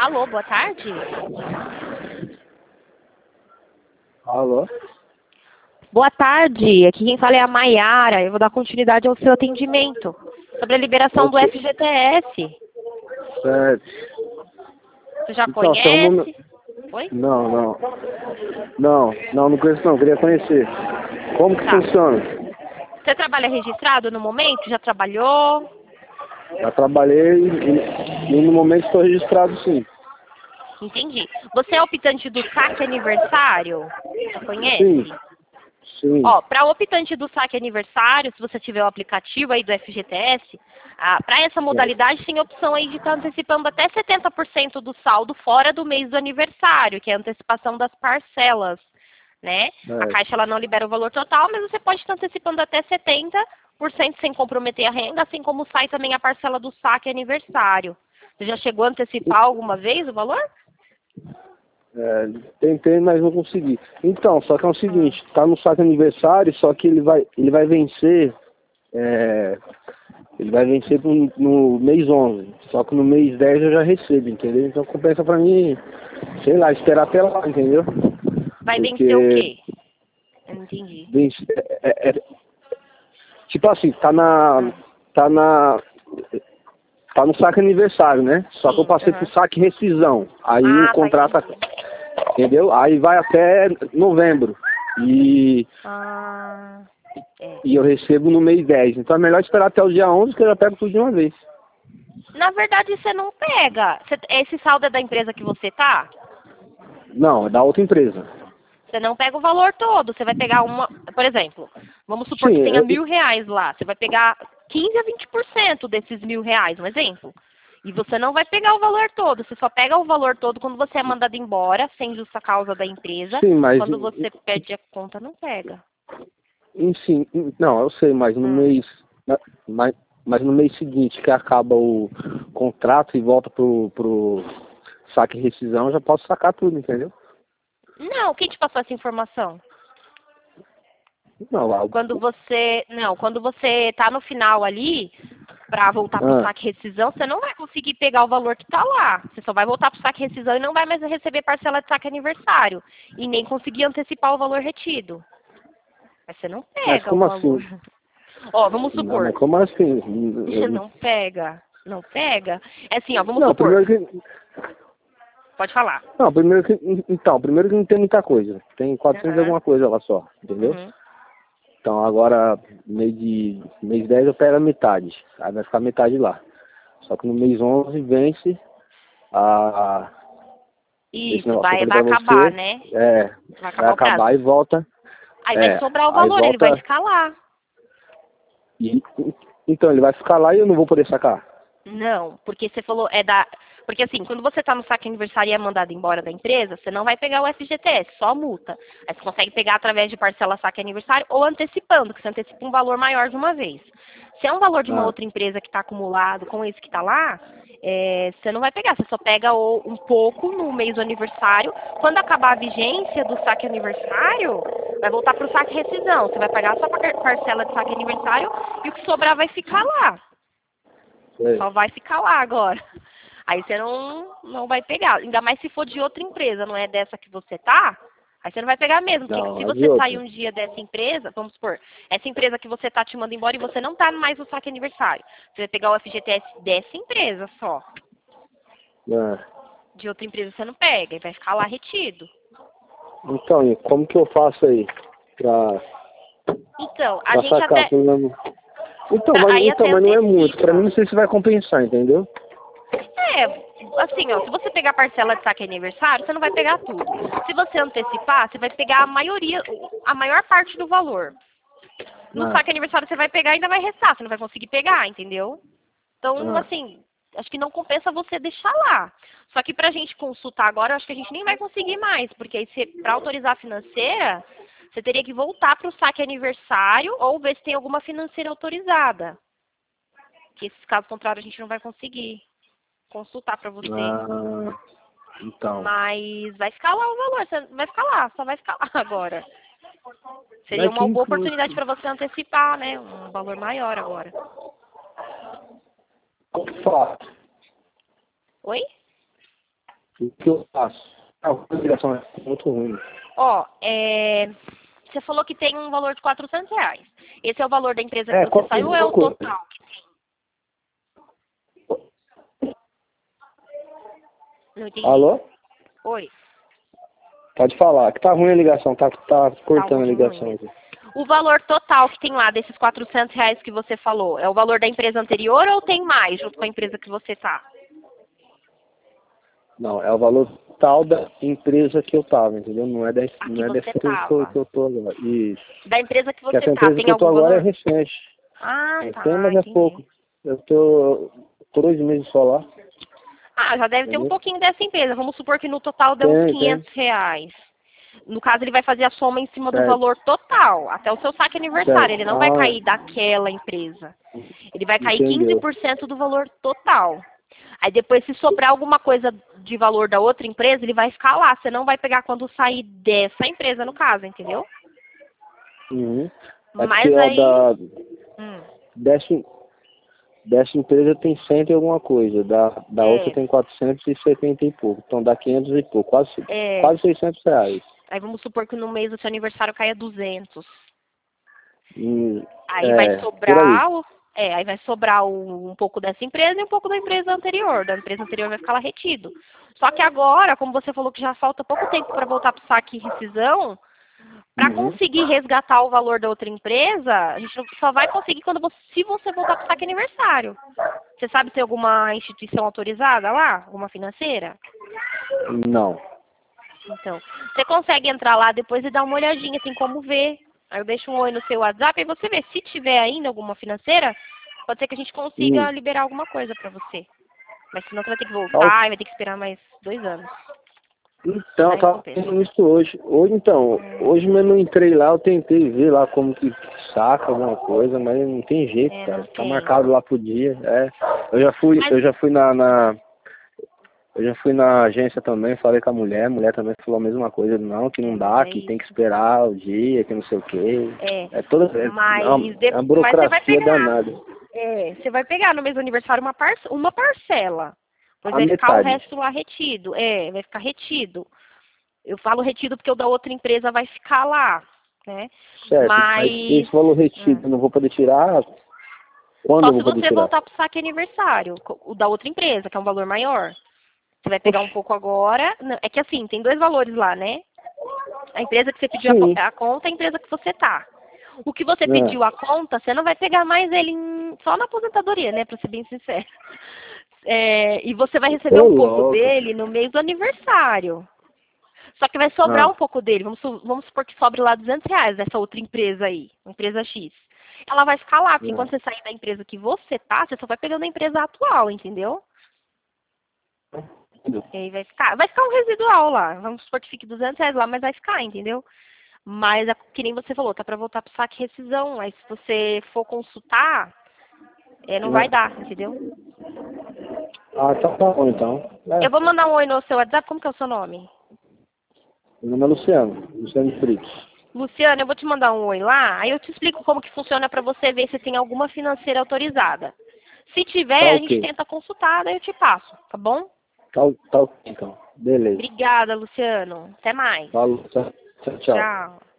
Alô, boa tarde. Alô? Boa tarde, aqui quem fala é a Maiara. Eu vou dar continuidade ao seu atendimento sobre a liberação do FGTS. Certo. Você já Então, só um conhece? momento. Oi? Não conheço não, queria conhecer. Como que Tá. funciona? Você trabalha registrado no momento? Já trabalhou? Já trabalhei e no momento estou registrado sim. Entendi. Você é optante do saque aniversário? Você conhece? Sim. Ó, para optante do saque aniversário, se você tiver o aplicativo aí do FGTS, para essa modalidade tem a opção aí de estar antecipando até 70% do saldo fora do mês do aniversário, que é a antecipação das parcelas, né? A Caixa ela não libera o valor total, mas você pode estar antecipando até 70% sem comprometer a renda, assim como sai também a parcela do saque aniversário. Você já chegou a antecipar alguma vez o valor? Tentei, mas não consegui. Então, só que é o seguinte, tá no saque aniversário, só que ele vai vencer, ele vai vencer no mês 11, só que no mês 10 eu já recebo, entendeu? Então compensa pra mim, sei lá, esperar até lá, entendeu? Vai Porque vencer o quê? Eu não entendi. tipo assim, tá no saque aniversário, né? Só que eu Sim, passei pro saque rescisão. Aí o tá, contrato, entendi. entendeu? Aí vai até novembro. E É. eu recebo no mês 10. Então é melhor esperar até o dia 11 que eu já pego tudo de uma vez. Na verdade, você não pega. Esse saldo é da empresa que você tá? Não, é da outra empresa. Você não pega o valor todo. Você vai pegar uma... Por exemplo, vamos supor Sim, que tenha R$ 1.000 lá. Você vai pegar 15 a 20% desses R$ 1.000, um exemplo. E você não vai pegar o valor todo. Você só pega o valor todo quando você é mandado embora, sem justa causa da empresa. sim, mas Quando você perde a conta, não pega. sim, não, eu sei, mas no mês, mas no mês seguinte que acaba o contrato e volta pro saque e rescisão, eu já posso sacar tudo, entendeu? Não, quem te passou essa informação? Não, lá, Quando você tá no final ali, para voltar pro saque rescisão, você não vai conseguir pegar o valor que tá lá. Você só vai voltar pro saque rescisão e não vai mais receber parcela de saque aniversário. E nem conseguir antecipar o valor retido. Mas você não mas pega o como valor. assim? Ó, vamos Não, supor. mas como assim? Não pega. Não pega. É assim, ó, vamos Não, supor. primeiro que. Pode falar. Não, primeiro que não tem muita coisa. Tem 400 e alguma coisa lá só, entendeu? Uhum. Então agora, mês 10 eu pego a metade. Aí vai ficar metade lá. Só que no mês 11 vence esse Isso, negócio que eu vai falei pra acabar, você. né? Vai Vai acabar o prazo. acabar e volta. Aí vai sobrar o Aí valor, ele vai volta. ficar lá. E, então ele vai ficar lá e eu não vou poder sacar. Não, porque você falou, Porque assim, quando você está no saque aniversário e é mandado embora da empresa, você não vai pegar o FGTS, só multa. Aí você consegue pegar através de parcela saque aniversário ou antecipando, que você antecipa um valor maior de uma vez. Se é um valor de uma outra empresa que está acumulado com esse que está lá, você não vai pegar, você só pega um pouco no mês do aniversário. Quando acabar a vigência do saque aniversário, vai voltar para o saque rescisão. Você vai pagar só a parcela de saque aniversário e o que sobrar vai ficar lá. Só vai ficar lá agora. Aí você não vai pegar. Ainda mais se for de outra empresa, não é dessa que você tá. Aí você não vai pegar mesmo. Porque Não, se é de você sair outra. um dia dessa empresa, vamos supor, essa empresa que você tá te manda embora e você não tá mais no saque aniversário. Você vai pegar o FGTS dessa empresa só. De outra empresa você não pega. E vai ficar lá retido. Então, e como que eu faço aí pra Então, a gente sacar? até... Então, mas não é muito. Pra mim não sei se vai compensar, entendeu? Assim, ó, se você pegar parcela de saque aniversário, você não vai pegar tudo. Se você antecipar, você vai pegar a maior parte do valor. No saque aniversário você vai pegar e ainda vai restar, você não vai conseguir pegar, entendeu? Então, assim, acho que não compensa você deixar lá. Só que pra gente consultar agora, eu acho que a gente nem vai conseguir mais, porque aí pra autorizar a financeira, você teria que voltar pro saque aniversário ou ver se tem alguma financeira autorizada. Que esses casos contrários a gente não vai conseguir consultar pra você. Então. Mas vai ficar lá o valor, vai ficar lá, só vai ficar lá agora. Seria Mas uma boa oportunidade para você antecipar, né? Um valor maior agora. Como faço? Oi? O que eu faço? A ligação é muito ruim. Ó, você falou que tem um valor de R$ 400. Esse é o valor da empresa que você Qual saiu ou é o coisa? total? Não entendi. Alô? Oi. Pode falar, que tá ruim a ligação, tá cortando a Muito ligação ruim aqui. mesmo. O valor total que tem lá desses R$ 400 que você falou, é o valor da empresa anterior ou tem mais junto com a empresa que você tá? Não, é o valor total da empresa que eu tava, entendeu? Não é dessa você empresa tava. que eu tô agora. Isso. Da empresa que Porque você essa tá, empresa tem que eu tô algum agora é valor? recente. Ah, Tem, tá, mas é pouco. entendi. Eu tô 2 meses só lá, Ah, já deve ter um entendeu? pouquinho dessa empresa. Vamos supor que no total deu uns Tem. R$ 500. No caso, ele vai fazer a soma em cima do Certo, valor total, até o seu saque aniversário. certo. Ele não vai Ah, cair daquela empresa. Ele vai cair entendeu. 15% do valor total. Aí depois, se sobrar alguma coisa de valor da outra empresa, ele vai ficar lá. Você não vai pegar quando sair dessa empresa, no caso, entendeu? Uhum. É porque, Mas ó, aí... Hum, dessa empresa tem 100 e alguma coisa. Da outra é, tem 470 e pouco. Então dá 500 e pouco. é. Quase R$ 600. Aí vamos supor que no mês do seu aniversário caia 200. Hum, Aí vai por aí. sobrar aí vai sobrar um pouco dessa empresa e um pouco da empresa anterior. Da empresa anterior vai ficar lá retido. Só que agora, como você falou que já falta pouco tempo para voltar para o saque e rescisão, para Uhum. conseguir resgatar o valor da outra empresa, a gente só vai conseguir se você voltar para o saque aniversário. Você sabe se tem alguma instituição autorizada lá? Alguma financeira? Não. Então, você consegue entrar lá depois e dar uma olhadinha, tem como ver. Aí eu deixo um oi no seu WhatsApp e você vê. Se tiver ainda alguma financeira, pode ser que a gente consiga Hum. liberar alguma coisa pra você. Mas senão você vai ter que Tá o- voltar e vai ter que esperar mais 2 anos. Então, Daí tá compensa. vendo isso hoje. Hoje mesmo eu entrei lá, eu tentei ver lá como que saca alguma coisa, mas não tem jeito, Não cara. Tá tem. marcado lá pro dia. Mas, Eu já fui eu já fui na agência também, falei com a mulher também falou a mesma coisa, não, que não mas dá, é que tem que isso. esperar o dia, que não sei o quê. É uma Mas você vai burocracia pegar. danada. Você vai pegar no mês do aniversário uma parcela. Pois A vai ficar o metade. resto lá retido. Vai ficar retido. Eu falo retido porque o da outra empresa vai ficar lá, né? Certo, mas Mas esse valor hum, retido eu não vou poder tirar, quando só eu se vou poder você tirar? voltar para o saque aniversário, o da outra empresa, que é um valor maior. Você vai pegar um Oxe, pouco agora. É que assim, tem dois valores lá, né? A empresa que você pediu sim. a conta e a empresa que você tá. O que você Ah, pediu a conta, você não vai pegar mais ele só na aposentadoria, né? Pra ser bem sincero. E você vai receber ô um pouco louco. dele no mês do aniversário. Só que vai sobrar Ah, um pouco dele. Vamos supor que sobre lá R$ 200 dessa outra empresa aí, empresa X. Ela vai ficar lá, porque enquanto você sair da empresa que você tá, você só vai pegando a empresa atual, entendeu? E aí vai ficar um residual lá. Vamos supor que fique R$ 200 lá, mas vai ficar, entendeu? Mas, que nem você falou, tá pra voltar pro saque e rescisão. Aí se você for consultar, não vai ah. dar, entendeu? Tá bom então. Eu vou mandar um oi no seu WhatsApp. Como que é o seu nome? Meu nome é Luciano Fritos. Luciana, eu vou te mandar um oi lá, aí eu te explico como que funciona para você ver se tem alguma financeira autorizada. Se Tá tiver, a gente ok. tenta consultar, daí eu te passo, tá bom? Tá ok então. Beleza. Obrigada, Luciano. Até mais. Falou, tchau, tchau. Tchau.